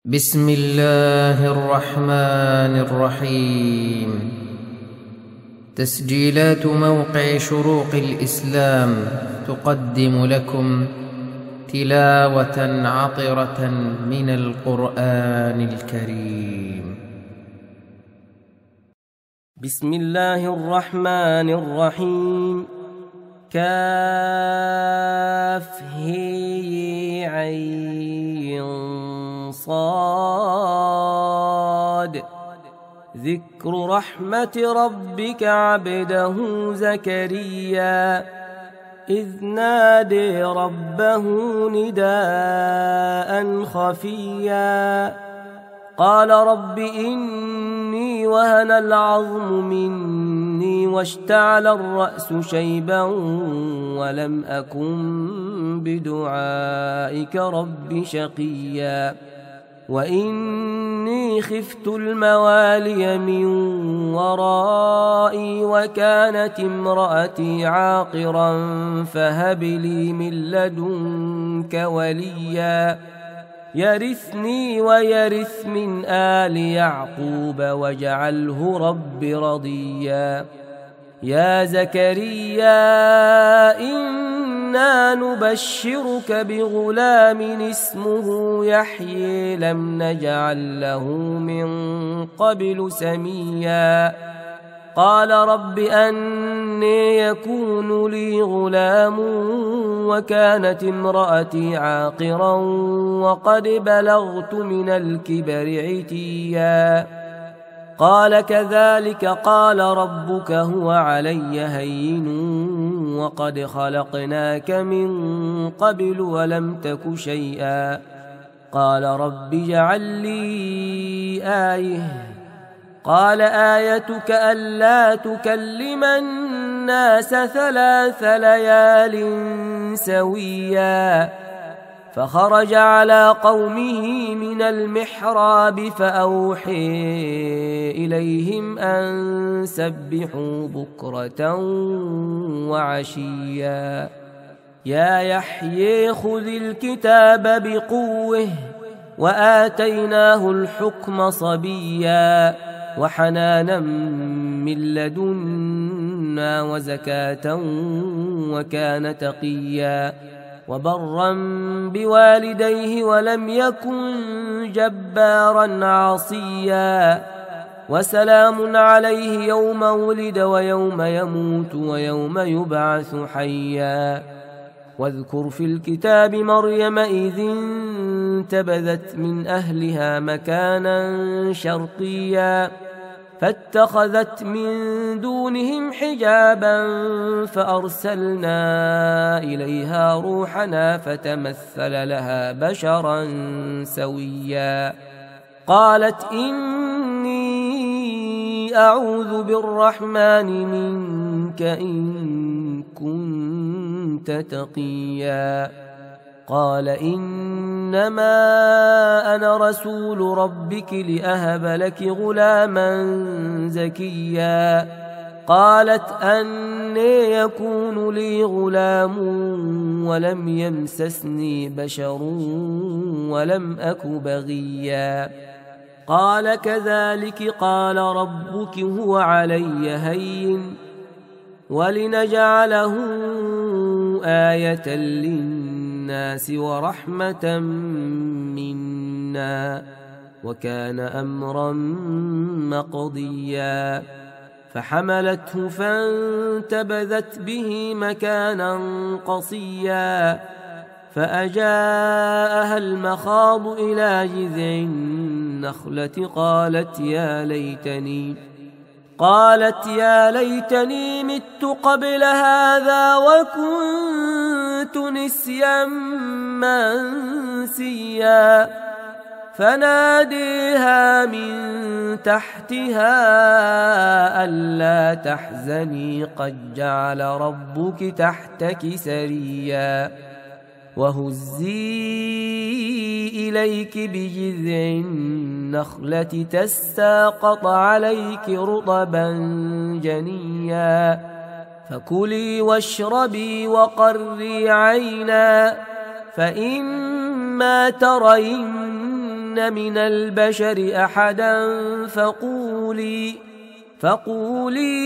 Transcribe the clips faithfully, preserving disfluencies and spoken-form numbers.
بسم الله الرحمن الرحيم. تسجيلات موقع شروق الإسلام تقدم لكم تلاوة عطرة من القرآن الكريم. بسم الله الرحمن الرحيم. كاف هي عين صاد. ذكر رحمة ربك عبده زكريا إذ نادي ربه نداء خفيا قال رب إني وهن العظم مني واشتعل الرأس شيبا ولم أكن بدعائك رب شقيا وإني خفت الموالي من ورائي وكانت امرأتي عاقرا فهب لي من لدنك وليا يرثني ويرث من آل يعقوب واجعله رب رضيا. يا زكريا إنا نبشرك بغلام اسمه يحيى لم نجعل له من قبل سميا قال رب أني يكون لي غلام وكانت امرأتي عاقرا وقد بلغت من الكبر عتيا قال كذلك قال ربك هو علي هين وقد خلقناك من قبل ولم تك شيئا قال رب اجعل لي آية قال آيتك ألا تكلم الناس ثلاث ليال سويا فخرج على قومه من المحراب فأوحي إليهم أن سبحوا بكرة وعشيا. يا يحيى خذ الكتاب بقوة وآتيناه الحكم صبيا وحنانا من لدنا وزكاة وكان تقيا وبرا بوالديه ولم يكن جبارا عصيا وسلام عليه يوم ولد ويوم يموت ويوم يبعث حيا. واذكر في الكتاب مريم إذ انتبذت من أهلها مكانا شرقيا فاتخذت من دونهم حجابا فأرسلنا إليها روحنا فتمثل لها بشرا سويا قالت إني أعوذ بالرحمن منك إن كنت تقيا قال إنما أنا رسول ربك لأهب لك غلاما زكيا قالت أني يكون لي غلام ولم يمسسني بشر ولم أك بغيا قال كذلك قال ربك هو علي هين ولنجعله آية للناس ورحمة منا وكان أمرا مقضيا فحملته فانتبذت به مكانا قصيا فأجاءها المخاض إلى جذع النخلة قالت يا ليتني قالت يا ليتني مت قبل هذا وكنت نسيا منسيا فناديها من تحتها ألا تحزني قد جعل ربك تحتك سريا وهزي إليك بجذع النخلة تساقط عليك رطبا جنيا فكلي واشربي وقري عينا فإما ترين ترين من البشر أحدا فقولي فقولي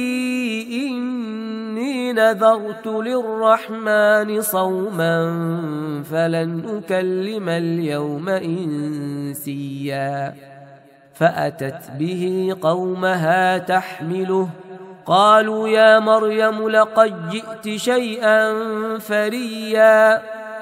إني نذرت للرحمن صوما فلن أكلم اليوم إنسيا فأتت به قومها تحمله قالوا يا مريم لقد جئت شيئا فريا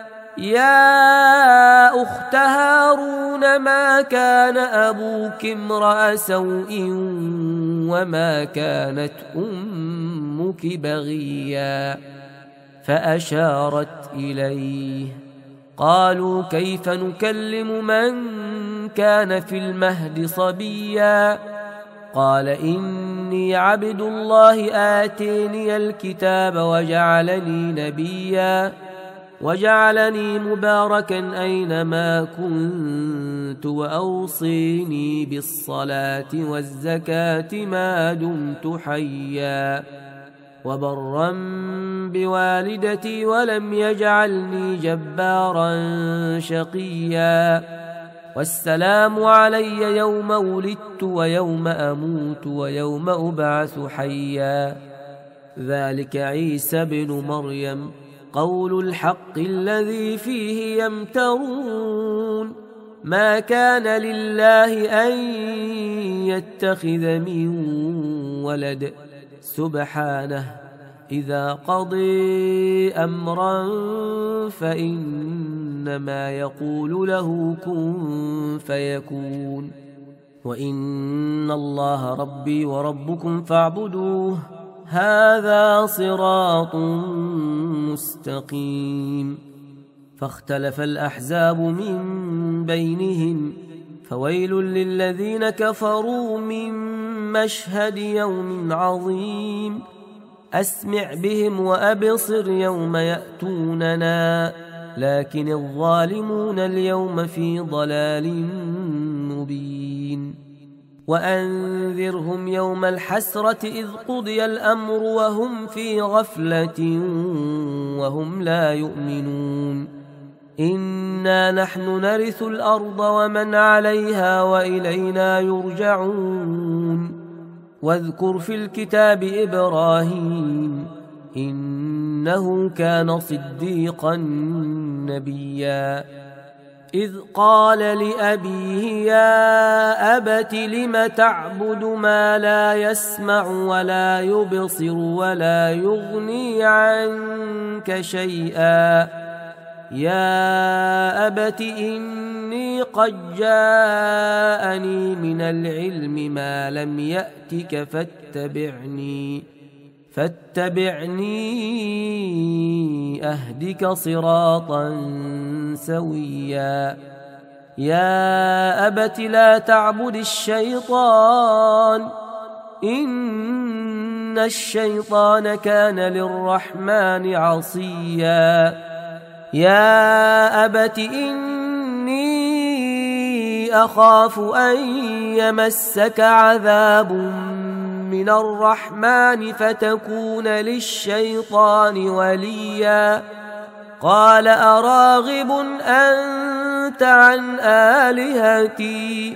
يا أخت هارون ما كان أبوك امرأ سوء وما كانت أمك بغيا فأشارت إليه قالوا كيف نكلم من كان في المهد صبيا قال إني عبد الله آتيني الكتاب وجعلني نبيا وجعلني مباركا أينما كنت وأوصيني بالصلاة والزكاة ما دمت حيا وبرا بوالدتي ولم يجعلني جبارا شقيا والسلام علي يوم ولدت ويوم أموت ويوم أبعث حيا ذلك عيسى بن مريم قول الحق الذي فيه يمترون ما كان لله أن يتخذ من ولد سبحانه إذا قضي أمرا فإنما يقول له كن فيكون وإن الله ربي وربكم فاعبدوه هذا صراط مستقيم فاختلف الأحزاب من بينهم فويل للذين كفروا من مشهد يوم عظيم أسمع بهم وأبصر يوم يأتوننا لكن الظالمون اليوم في ضلال مبين وأنذرهم يوم الحسرة إذ قضي الأمر وهم في غفلة وهم لا يؤمنون إنا نحن نرث الأرض ومن عليها وإلينا يرجعون واذكر في الكتاب إبراهيم إنه كان صديقا نبيا إذ قال لأبيه يا أبت لم تعبد ما لا يسمع ولا يبصر ولا يغني عنك شيئا يا أبت إني قد جاءني من العلم ما لم يأتك فاتبعني فاتبعني أهدك صراطا سويا يا أبت لا تعبد الشيطان إن الشيطان كان للرحمن عصيا يا أبت إني أخاف أن يمسك عذاب من الرحمن فتكون للشيطان وليا قال أراغب أنت عن آلهتي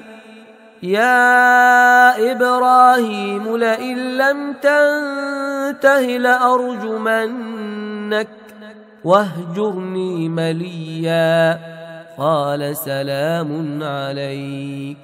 يا إبراهيم لئن لم تنته لأرجمنك واهجرني مليا قال سلام عليك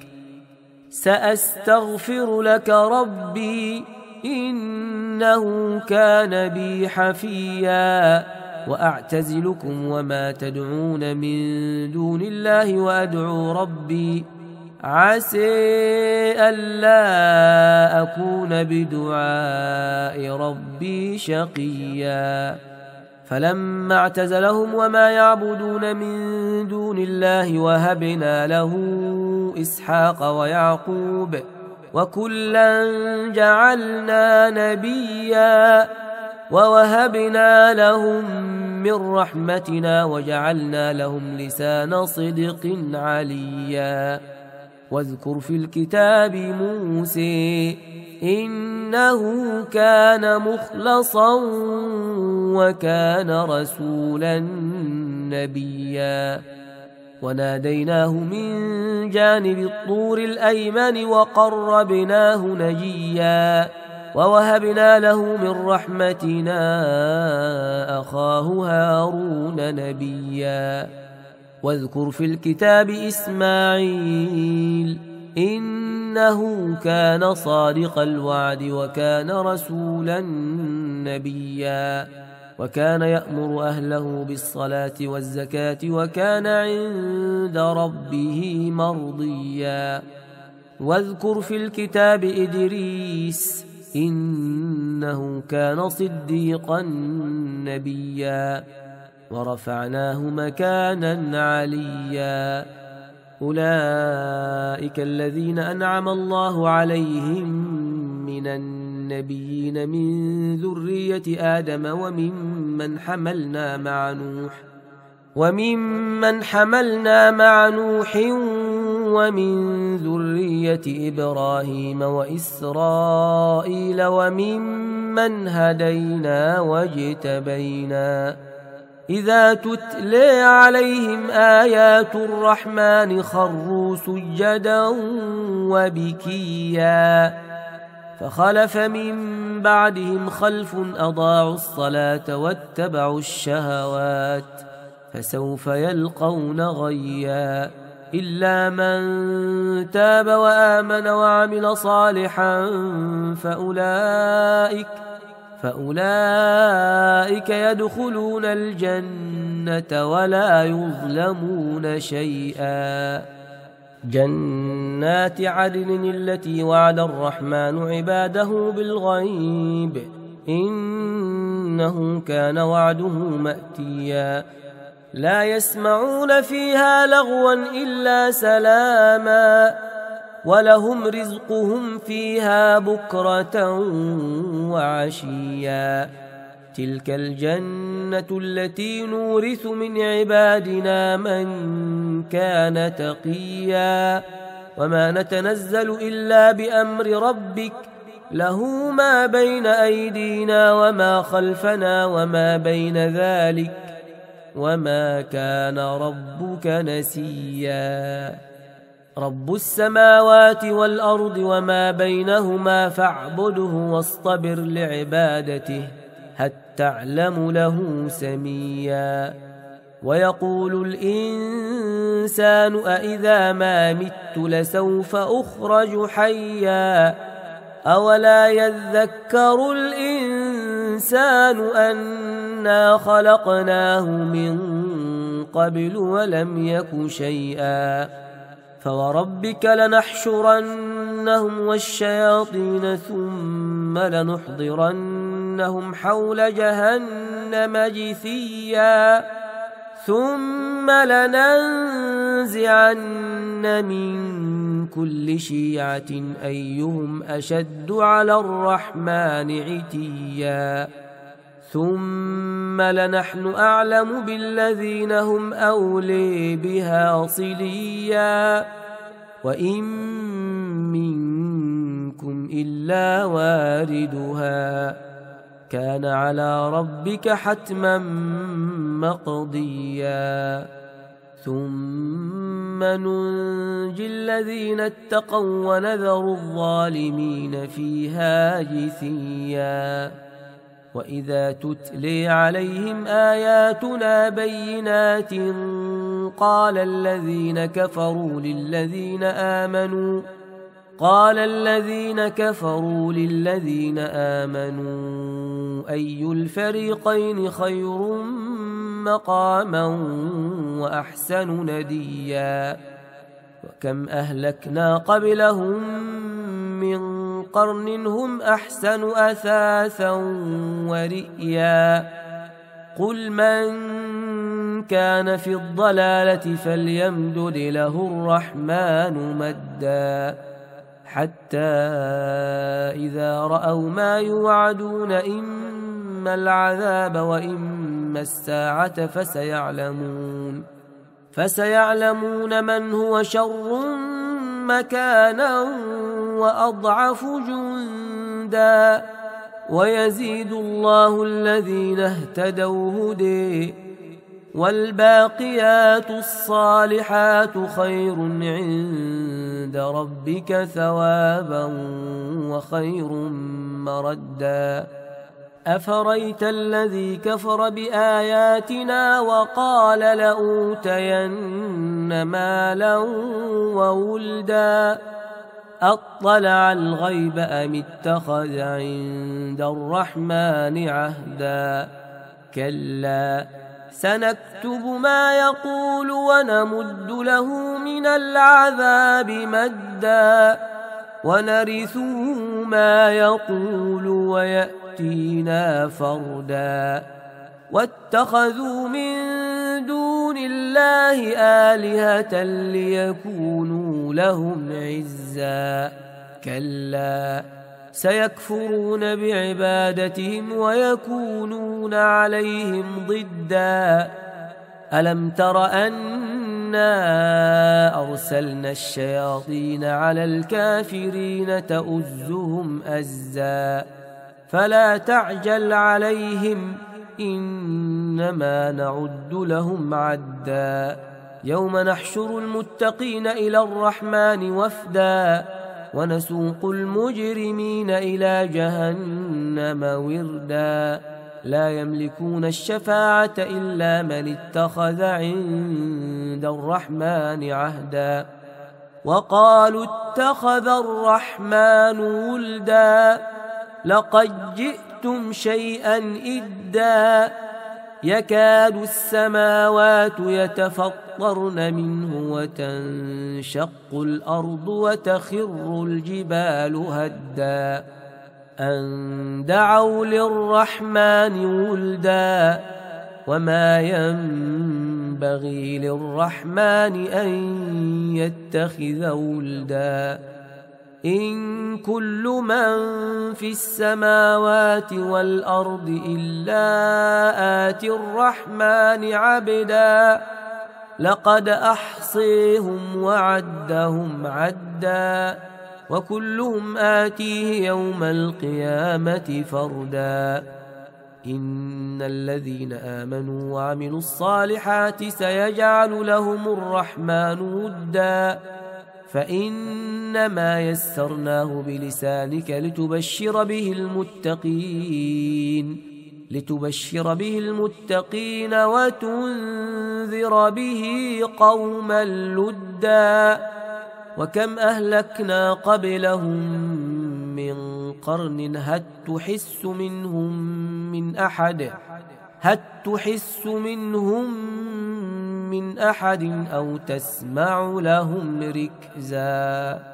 سأستغفر لك ربي إنه كان بي حفيا وأعتزلكم وما تدعون من دون الله وأدعو ربي عسى ألا أكون بدعاء ربي شقيا فلما اعتزلهم وما يعبدون من دون الله وهبنا له إسحاق ويعقوب وكلا جعلنا نبيا ووهبنا لهم من رحمتنا وجعلنا لهم لسان صدق عليا واذكر في الكتاب موسى إنه كان مخلصا وكان رسولا نبيا وناديناه من جانب الطور الأيمن وقربناه نجيا ووهبنا له من رحمتنا أخاه هارون نبيا واذكر في الكتاب إسماعيل إنه كان صادق الوعد وكان رسولا نبيا وكان يأمر أهله بالصلاة والزكاة وكان عند ربه مرضيا واذكر في الكتاب إدريس إنه كان صديقا نبيا ورفعناه مكانا عليا أولئك الذين أنعم الله عليهم من النبيين من ذرية آدم وممن حملنا مع نوح وممن حملنا مع نوح ومن ذرية إبراهيم وإسرائيل وممن هدينا واجتبينا إذا تتلى عليهم آيات الرحمن خروا سجدا وبكيا فخلف من بعدهم خلف أضاعوا الصلاة واتبعوا الشهوات فسوف يلقون غيا إلا من تاب وآمن وعمل صالحا فأولئك فأولئك يدخلون الجنة ولا يظلمون شيئا جنات عدن التي وعد الرحمن عباده بالغيب إنه كان وعده مأتيا لا يسمعون فيها لغوا إلا سلاما ولهم رزقهم فيها بكرة وعشيا تلك الجنة التي نورث من عبادنا من كان تقيا وما نتنزل إلا بأمر ربك له ما بين أيدينا وما خلفنا وما بين ذلك وما كان ربك نسيا رب السماوات والأرض وما بينهما فاعبده واصطبر لعبادته هل تعلم له سميا ويقول الإنسان أإذا ما مت لسوف أخرج حيا أولا يذكر الإنسان أنا خلقناه من قبل ولم يك شيئا فوربك لنحشرنهم والشياطين ثم لنحضرنهم حول جهنم جثيا ثم لننزعن من كل شيعة أيهم أشد على الرحمن عتيا ثم لنحن أعلم بالذين هم أولي بها صليا وإن منكم إلا واردها كان على ربك حتما مقضيا ثم ننجي الذين اتقوا ونذر الظالمين فيها جثيا وإذا تتلي عليهم آياتنا بينات قال الذين كفروا للذين آمنوا قال الذين كفروا للذين آمنوا أي الفريقين خير مقاما وأحسن نديا وكم أهلكنا قبلهم من قرن هم أحسن أثاثا ورئيا قل من كان في الضلالة فليمدد له الرحمن مدا حتى إذا رأوا ما يوعدون إما العذاب وإما الساعة فسيعلمون فسيعلمون من هو شر مكانا وأضعف جندا ويزيد الله الذين اهتدوا هدي والباقيات الصالحات خير عند ربك ثوابا وخير مردا أفرأيت الذي كفر بآياتنا وقال لأوتين مالا وولدا أطلع الغيب أم اتخذ عند الرحمن عهدا كلا سنكتب ما يقول ونمد له من العذاب مدا ونرثه ما يقول ويأتينا فردا واتخذوا من دون الله آلهة ليكونوا لهم عزا كلا سيكفرون بعبادتهم ويكونون عليهم ضدا ألم تر أنا أرسلنا الشياطين على الكافرين تؤزهم أزا فلا تعجل عليهم إنما نعد لهم عدا يوم نحشر المتقين إلى الرحمن وفدا ونسوق المجرمين إلى جهنم وردا لا يملكون الشفاعة إلا من اتخذ عند الرحمن عهدا وقالوا اتخذ الرحمن ولدا لقد جئتم شيئا إدا يكاد السماوات يتفطرن منه وتنشق الأرض وتخر الجبال هدا أن دعوا للرحمن ولدا وما ينبغي للرحمن أن يتخذ ولدا إن كل من في السماوات والأرض إلا آتي الرحمن عبدا لقد أحصيهم وعدهم عدا وكلهم آتيه يوم القيامة فردا إن الذين آمنوا وعملوا الصالحات سيجعل لهم الرحمن ودا فإنما يسرناه بلسانك لتبشر به المتقين لتبشر به المتقين وتنذر به قوما لدا وكم أهلكنا قبلهم من قرن هل تحس منهم من أحد هل تحس منهم من أحد أو تسمع لهم ركزا